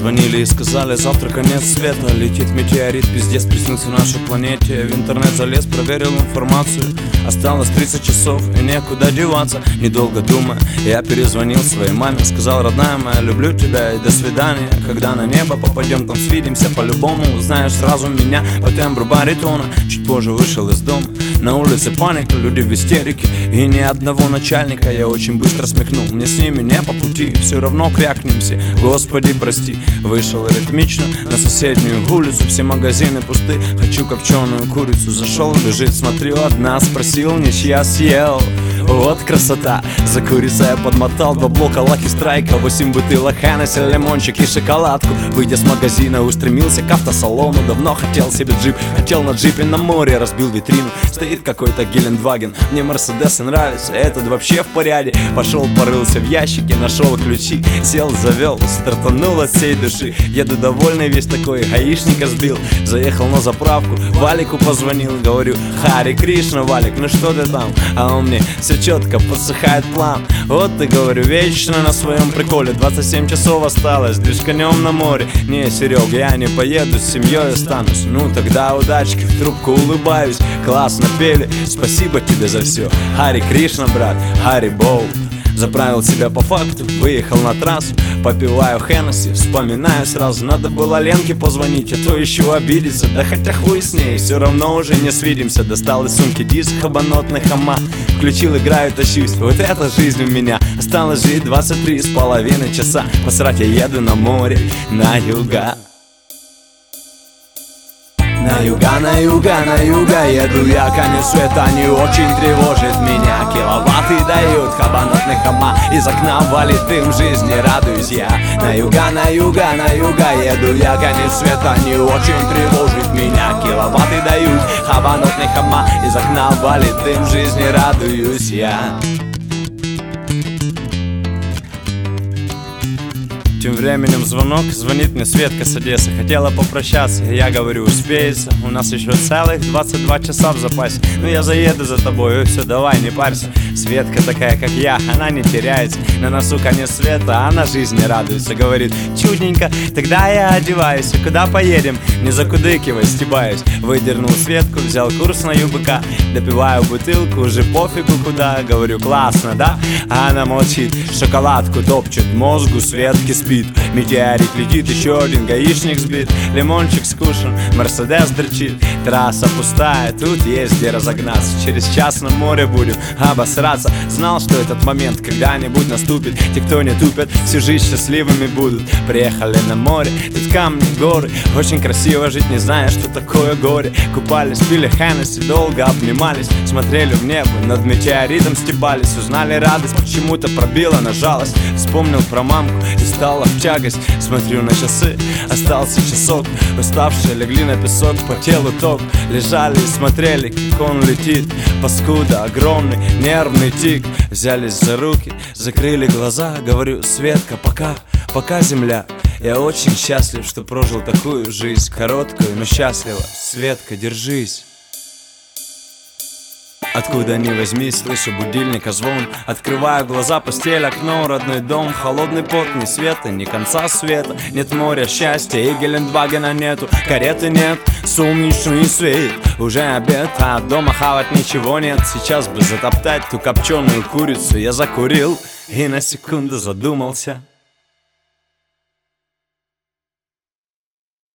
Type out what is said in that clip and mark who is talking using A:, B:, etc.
A: Звонили и сказали, завтра конец света. Летит метеорит, пиздец приснился нашей планете. В интернет залез, проверил информацию. Осталось 30 часов и некуда деваться. Недолго думая, я перезвонил своей маме. Сказал: родная моя, люблю тебя и до свидания. Когда на небо попадем, там свидимся по-любому. Узнаешь сразу меня по тембру баритона. Чуть позже вышел из дома. На улице паника, люди в истерике. И ни одного начальника. Я очень быстро смекнул, мне с ними не по пути. Все равно крякнемся, Господи прости. Вышел ритмично на соседнюю улицу. Все магазины пусты, хочу копченую курицу. Зашел, лежит, смотрю, одна. Спросил, ничья съел. Вот красота. За курицей я подмотал 2 блока Лаки Страйка, 8 бутылок Хеннесси, лимончик и шоколадку. Выйдя с магазина, устремился к автосалону. Давно хотел себе джип, хотел на джипе на море. Разбил витрину, стоит какой-то Гелендваген. Мне Мерседесы нравятся, этот вообще в порядке. Пошел, порылся в ящике, нашел ключи. Сел, завел, стартанул от всей души. Еду довольный, весь такой, гаишника сбил. Заехал на заправку, Валику позвонил. Говорю: Хари Кришна, Валик, ну что ты там? А он мне: все четко, подсыхает план. Вот ты, говорю, вечно на своем приколе. 27 часов осталось, движканем на море. Не, Серег, я не поеду, с семьей останусь. Ну тогда удачки, в трубку улыбаюсь. Классно пели, спасибо тебе за все. Хари Кришна, брат, Хари Боу. Заправил себя по факту, выехал на трассу. Попиваю Хеннесси, вспоминаю сразу: надо было Ленке позвонить, а то еще обидится. Да хотя хуй с ней, все равно уже не свидимся. Достал из сумки диск хабанотный хама. Включил, играю, тащусь, вот это жизнь у меня. Осталось жить 23,5 часа. Посрать, я еду на море, на юга. На юга, на юга, на юга еду я. Конец света не очень тревожит меня. Киловатты дают хабанотный хама. Из окна валит дым, жизни радуюсь я. На юга, на юга, на юга еду я. Конец света не очень тревожит меня. Киловатты дают хабанотный хама. Из окна валит дым, жизни радуюсь я. Тем временем звонок, звонит мне Светка с Одессы. Хотела попрощаться, я говорю: успеется, у нас еще целых 22 часа в запасе. Ну я заеду за тобой, и все, давай, не парься. Светка такая, как я, она не теряется. На носу конец света, она жизни радуется. Говорит: чудненько, тогда я одеваюсь. И куда поедем? Не закудыкивай, стебаюсь. Выдернул Светку, взял курс на ЮБК. Допиваю бутылку, уже пофигу куда. Говорю: классно, да? А она молчит, шоколадку топчет, мозгу Светки спит. Метеорит летит, еще один гаишник сбит. Лимончик скушен, Мерседес дрочит. Трасса пустая, тут есть где разогнаться. Через час на море будем обосраться. Знал, что этот момент когда-нибудь наступит. Те, кто не тупят, всю жизнь счастливыми будут. Приехали на море, тут камни, горы. Очень красиво жить, не зная, что такое горе. Купались, пили Хеннесси, долго обнимались. Смотрели в небо, над метеоритом стебались. Узнали радость, почему-то пробила на жалость. Вспомнил про мамку и стало в тягость. Смотрю на часы, остался часок. Уставшие легли на песок, по телу ток. Лежали и смотрели, как он летит. Паскуда, огромный нервный тик. Взялись за руки, закрыли глаза. Говорю: Светка, пока, пока, земля. Я очень счастлив, что прожил такую жизнь. Короткую, но счастливо. Светка, держись. Откуда ни возьмись, слышу будильника звон. Открываю глаза, постель, окно, родной дом. Холодный пот, ни света, ни конца света. Нет моря счастья и Гелендвагена нету. Кареты нет, солнечный свет. Уже обед, а дома хавать ничего нет. Сейчас бы затоптать ту копченую курицу. Я закурил и на секунду задумался.